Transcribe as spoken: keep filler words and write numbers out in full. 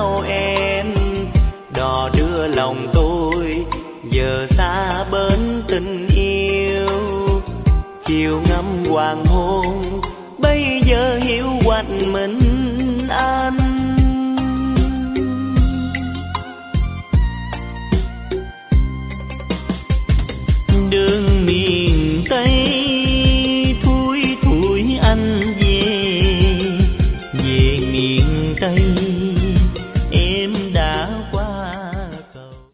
sao em, đò đưa lòng tôi giờ xa bên tình yêu. Chiều ngắm hoàng hôn bây giờ hiu quạnh mình anh,